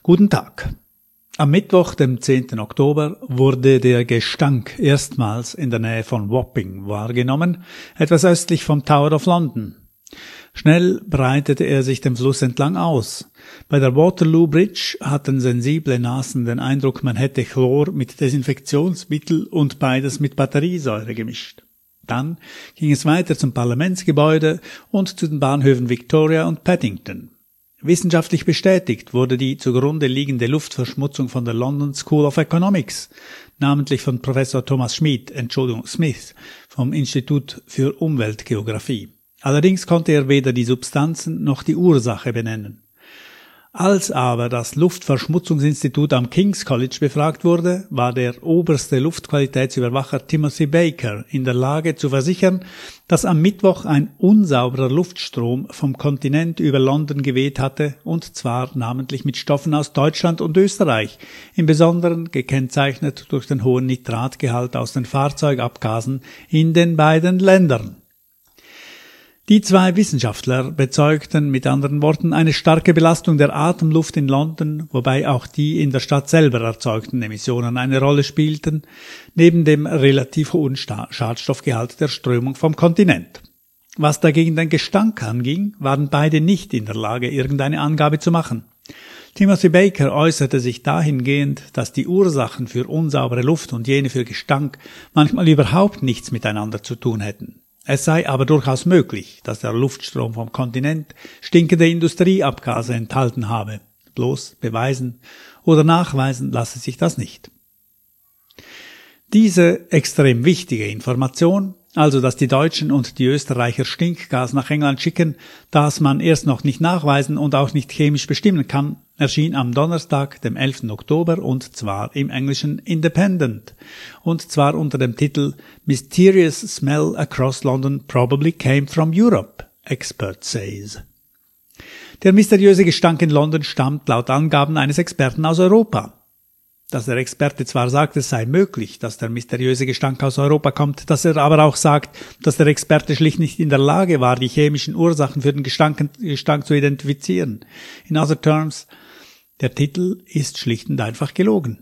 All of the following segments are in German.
Guten Tag. Am Mittwoch, dem 10. Oktober, wurde der Gestank erstmals in der Nähe von Wapping wahrgenommen, etwas östlich vom Tower of London. Schnell breitete er sich dem Fluss entlang aus. Bei der Waterloo Bridge hatten sensible Nasen den Eindruck, man hätte Chlor mit Desinfektionsmittel und beides mit Batteriesäure gemischt. Dann ging es weiter zum Parlamentsgebäude und zu den Bahnhöfen Victoria und Paddington. Wissenschaftlich bestätigt wurde die zugrunde liegende Luftverschmutzung von der London School of Economics, namentlich von Professor Smith vom Institut für Umweltgeographie. Allerdings konnte er weder die Substanzen noch die Ursache benennen. Als aber das Luftverschmutzungsinstitut am King's College befragt wurde, war der oberste Luftqualitätsüberwacher Timothy Baker in der Lage zu versichern, dass am Mittwoch ein unsauberer Luftstrom vom Kontinent über London geweht hatte, und zwar namentlich mit Stoffen aus Deutschland und Österreich, im Besonderen gekennzeichnet durch den hohen Nitratgehalt aus den Fahrzeugabgasen in den beiden Ländern. Die zwei Wissenschaftler bezeugten mit anderen Worten eine starke Belastung der Atemluft in London, wobei auch die in der Stadt selber erzeugten Emissionen eine Rolle spielten, neben dem relativ hohen Schadstoffgehalt der Strömung vom Kontinent. Was dagegen den Gestank anging, waren beide nicht in der Lage, irgendeine Angabe zu machen. Timothy Baker äußerte sich dahingehend, dass die Ursachen für unsaubere Luft und jene für Gestank manchmal überhaupt nichts miteinander zu tun hätten. Es sei aber durchaus möglich, dass der Luftstrom vom Kontinent stinkende Industrieabgase enthalten habe. Bloß beweisen oder nachweisen lasse sich das nicht. Diese extrem wichtige Information, also dass die Deutschen und die Österreicher Stinkgas nach England schicken, das man erst noch nicht nachweisen und auch nicht chemisch bestimmen kann, erschien am Donnerstag, dem 11. Oktober, und zwar im englischen Independent, und zwar unter dem Titel Mysterious Smell Across London Probably Came from Europe, Expert Says. Der mysteriöse Gestank in London stammt laut Angaben eines Experten aus Europa. Dass der Experte zwar sagt, es sei möglich, dass der mysteriöse Gestank aus Europa kommt, dass er aber auch sagt, dass der Experte schlicht nicht in der Lage war, die chemischen Ursachen für den Gestank zu identifizieren. In other terms, der Titel ist schlicht und einfach gelogen.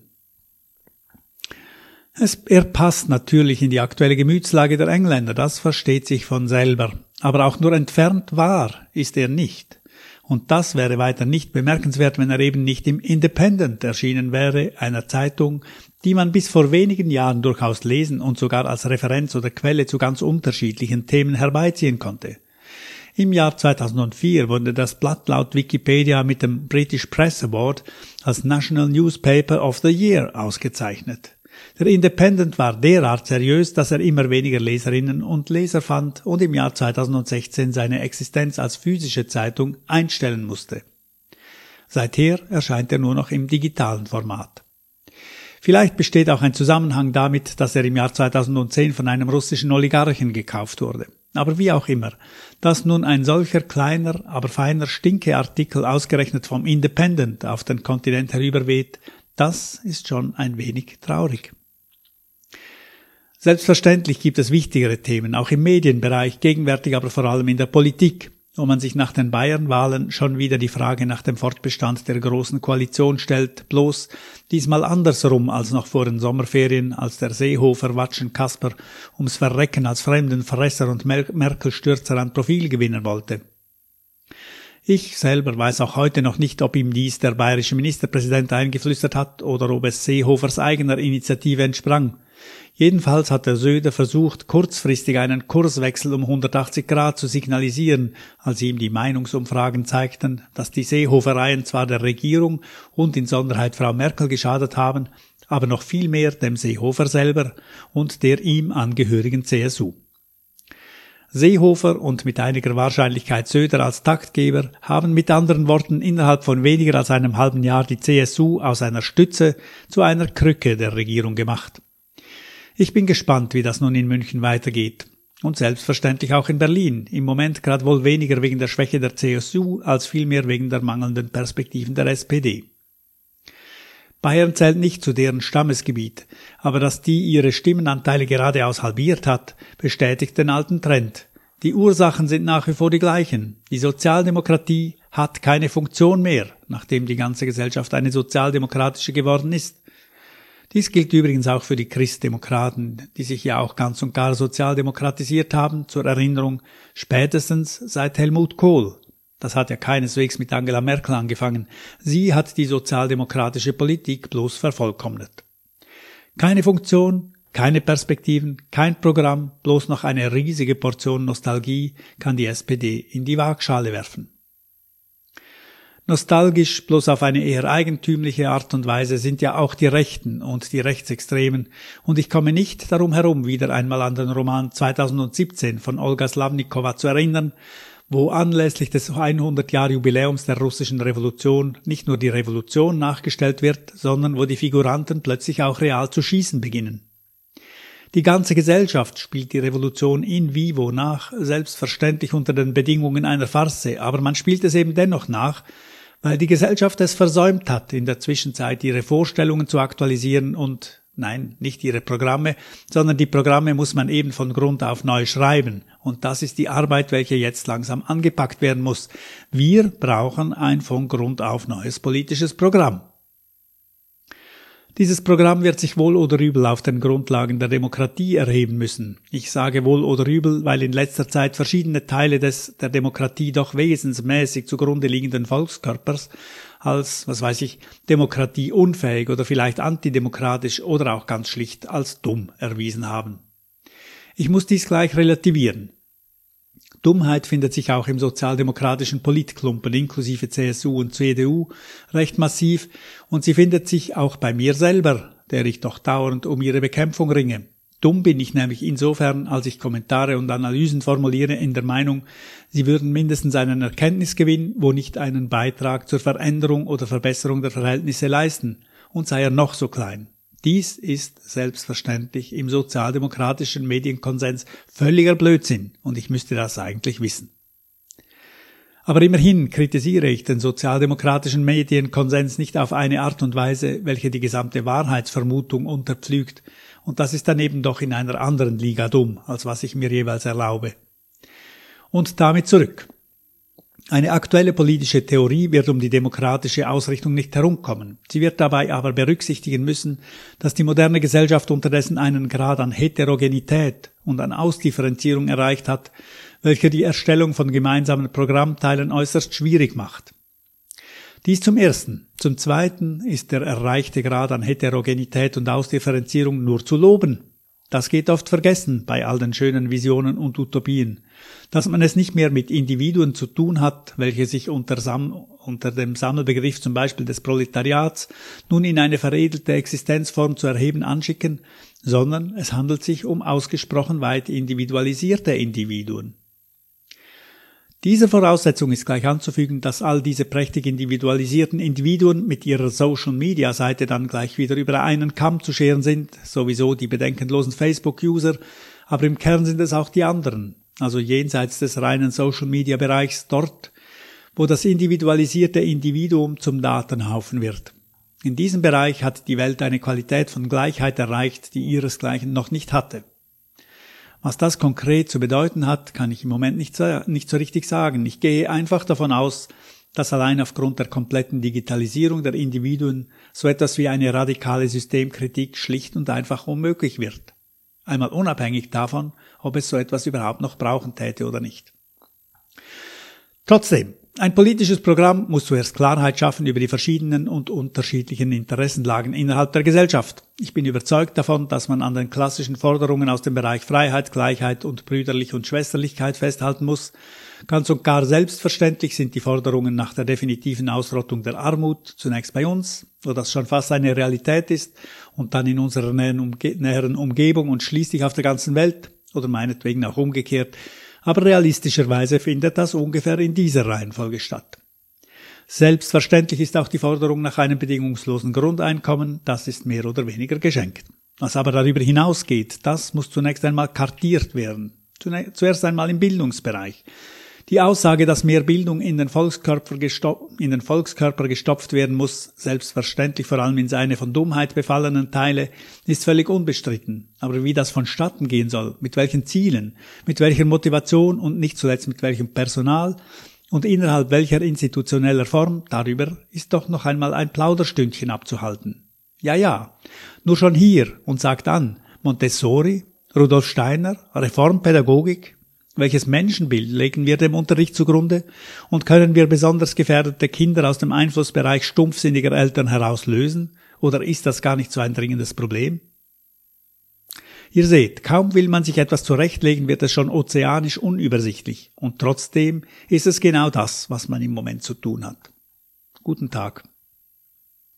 Er passt natürlich in die aktuelle Gemütslage der Engländer, das versteht sich von selber. Aber auch nur entfernt wahr ist er nicht. Und das wäre weiter nicht bemerkenswert, wenn er eben nicht im Independent erschienen wäre, einer Zeitung, die man bis vor wenigen Jahren durchaus lesen und sogar als Referenz oder Quelle zu ganz unterschiedlichen Themen herbeiziehen konnte. Im Jahr 2004 wurde das Blatt laut Wikipedia mit dem British Press Award als National Newspaper of the Year ausgezeichnet. Der Independent war derart seriös, dass er immer weniger Leserinnen und Leser fand und im Jahr 2016 seine Existenz als physische Zeitung einstellen musste. Seither erscheint er nur noch im digitalen Format. Vielleicht besteht auch ein Zusammenhang damit, dass er im Jahr 2010 von einem russischen Oligarchen gekauft wurde. Aber wie auch immer, dass nun ein solcher kleiner, aber feiner Stinkeartikel ausgerechnet vom Independent auf den Kontinent herüberweht, das ist schon ein wenig traurig. Selbstverständlich gibt es wichtigere Themen, auch im Medienbereich, gegenwärtig aber vor allem in der Politik, wo man sich nach den Bayernwahlen schon wieder die Frage nach dem Fortbestand der Großen Koalition stellt, bloß diesmal andersrum als noch vor den Sommerferien, als der Seehofer Watschen-Kasper ums Verrecken als Fremdenfresser und Merkel-Stürzer an Profil gewinnen wollte. Ich selber weiß auch heute noch nicht, ob ihm dies der bayerische Ministerpräsident eingeflüstert hat oder ob es Seehofers eigener Initiative entsprang. Jedenfalls hat der Söder versucht, kurzfristig einen Kurswechsel um 180 Grad zu signalisieren, als ihm die Meinungsumfragen zeigten, dass die Seehofereien zwar der Regierung und insonderheit Frau Merkel geschadet haben, aber noch viel mehr dem Seehofer selber und der ihm angehörigen CSU. Seehofer und mit einiger Wahrscheinlichkeit Söder als Taktgeber haben mit anderen Worten innerhalb von weniger als einem halben Jahr die CSU aus einer Stütze zu einer Krücke der Regierung gemacht. Ich bin gespannt, wie das nun in München weitergeht. Und selbstverständlich auch in Berlin. Im Moment gerade wohl weniger wegen der Schwäche der CSU als vielmehr wegen der mangelnden Perspektiven der SPD. Bayern zählt nicht zu deren Stammesgebiet, aber dass die ihre Stimmenanteile geradeaus halbiert hat, bestätigt den alten Trend. Die Ursachen sind nach wie vor die gleichen. Die Sozialdemokratie hat keine Funktion mehr, nachdem die ganze Gesellschaft eine sozialdemokratische geworden ist. Dies gilt übrigens auch für die Christdemokraten, die sich ja auch ganz und gar sozialdemokratisiert haben, zur Erinnerung spätestens seit Helmut Kohl. Das hat ja keineswegs mit Angela Merkel angefangen. Sie hat die sozialdemokratische Politik bloß vervollkommnet. Keine Funktion, keine Perspektiven, kein Programm, bloß noch eine riesige Portion Nostalgie kann die SPD in die Waagschale werfen. Nostalgisch, bloß auf eine eher eigentümliche Art und Weise, sind ja auch die Rechten und die Rechtsextremen, und ich komme nicht darum herum, wieder einmal an den Roman 2017 von Olga Slavnikova zu erinnern, wo anlässlich des 100-Jahr-Jubiläums der russischen Revolution nicht nur die Revolution nachgestellt wird, sondern wo die Figuranten plötzlich auch real zu schießen beginnen. Die ganze Gesellschaft spielt die Revolution in vivo nach, selbstverständlich unter den Bedingungen einer Farce, aber man spielt es eben dennoch nach, weil die Gesellschaft es versäumt hat, in der Zwischenzeit ihre Vorstellungen zu aktualisieren und, nein, nicht ihre Programme, sondern die Programme muss man eben von Grund auf neu schreiben. Und das ist die Arbeit, welche jetzt langsam angepackt werden muss. Wir brauchen ein von Grund auf neues politisches Programm. Dieses Programm wird sich wohl oder übel auf den Grundlagen der Demokratie erheben müssen. Ich sage wohl oder übel, weil in letzter Zeit verschiedene Teile des der Demokratie doch wesensmäßig zugrunde liegenden Volkskörpers als, demokratieunfähig oder vielleicht antidemokratisch oder auch ganz schlicht als dumm erwiesen haben. Ich muss dies gleich relativieren. Dummheit findet sich auch im sozialdemokratischen Politklumpen inklusive CSU und CDU recht massiv, und sie findet sich auch bei mir selber, der ich doch dauernd um ihre Bekämpfung ringe. Dumm bin ich nämlich insofern, als ich Kommentare und Analysen formuliere in der Meinung, sie würden mindestens einen Erkenntnisgewinn, wo nicht einen Beitrag zur Veränderung oder Verbesserung der Verhältnisse leisten, und sei er noch so klein. Dies ist selbstverständlich im sozialdemokratischen Medienkonsens völliger Blödsinn, und ich müsste das eigentlich wissen. Aber immerhin kritisiere ich den sozialdemokratischen Medienkonsens nicht auf eine Art und Weise, welche die gesamte Wahrheitsvermutung unterpflügt, und das ist dann eben doch in einer anderen Liga dumm, als was ich mir jeweils erlaube. Und damit zurück. Eine aktuelle politische Theorie wird um die demokratische Ausrichtung nicht herumkommen. Sie wird dabei aber berücksichtigen müssen, dass die moderne Gesellschaft unterdessen einen Grad an Heterogenität und an Ausdifferenzierung erreicht hat, welcher die Erstellung von gemeinsamen Programmteilen äußerst schwierig macht. Dies zum Ersten. Zum Zweiten ist der erreichte Grad an Heterogenität und Ausdifferenzierung nur zu loben. Das geht oft vergessen bei all den schönen Visionen und Utopien, dass man es nicht mehr mit Individuen zu tun hat, welche sich unter dem Sammelbegriff zum Beispiel des Proletariats nun in eine veredelte Existenzform zu erheben anschicken, sondern es handelt sich um ausgesprochen weit individualisierte Individuen. Dieser Voraussetzung ist gleich anzufügen, dass all diese prächtig individualisierten Individuen mit ihrer Social-Media-Seite dann gleich wieder über einen Kamm zu scheren sind, sowieso die bedenkenlosen Facebook-User, aber im Kern sind es auch die anderen, also jenseits des reinen Social-Media-Bereichs dort, wo das individualisierte Individuum zum Datenhaufen wird. In diesem Bereich hat die Welt eine Qualität von Gleichheit erreicht, die ihresgleichen noch nicht hatte. Was das konkret zu bedeuten hat, kann ich im Moment nicht so richtig sagen. Ich gehe einfach davon aus, dass allein aufgrund der kompletten Digitalisierung der Individuen so etwas wie eine radikale Systemkritik schlicht und einfach unmöglich wird. Einmal unabhängig davon, ob es so etwas überhaupt noch brauchen täte oder nicht. Trotzdem, ein politisches Programm muss zuerst Klarheit schaffen über die verschiedenen und unterschiedlichen Interessenlagen innerhalb der Gesellschaft. Ich bin überzeugt davon, dass man an den klassischen Forderungen aus dem Bereich Freiheit, Gleichheit und Brüderlich- und Schwesterlichkeit festhalten muss. Ganz und gar selbstverständlich sind die Forderungen nach der definitiven Ausrottung der Armut zunächst bei uns, wo das schon fast eine Realität ist, und dann in unserer näheren Umgebung und schließlich auf der ganzen Welt oder meinetwegen auch umgekehrt. Aber realistischerweise findet das ungefähr in dieser Reihenfolge statt. Selbstverständlich ist auch die Forderung nach einem bedingungslosen Grundeinkommen, das ist mehr oder weniger geschenkt. Was aber darüber hinausgeht, das muss zunächst einmal kartiert werden. Zuerst einmal im Bildungsbereich. Die Aussage, dass mehr Bildung in den Volkskörper gestopft werden muss, selbstverständlich vor allem in seine von Dummheit befallenen Teile, ist völlig unbestritten. Aber wie das vonstatten gehen soll, mit welchen Zielen, mit welcher Motivation und nicht zuletzt mit welchem Personal, Und innerhalb welcher institutioneller Form, darüber ist doch noch einmal ein Plauderstündchen abzuhalten. Ja, nur schon hier und sagt an, Montessori, Rudolf Steiner, Reformpädagogik, welches Menschenbild legen wir dem Unterricht zugrunde und können wir besonders gefährdete Kinder aus dem Einflussbereich stumpfsinniger Eltern herauslösen, oder ist das gar nicht so ein dringendes Problem? Ihr seht, kaum will man sich etwas zurechtlegen, wird es schon ozeanisch unübersichtlich. Und trotzdem ist es genau das, was man im Moment zu tun hat. Guten Tag.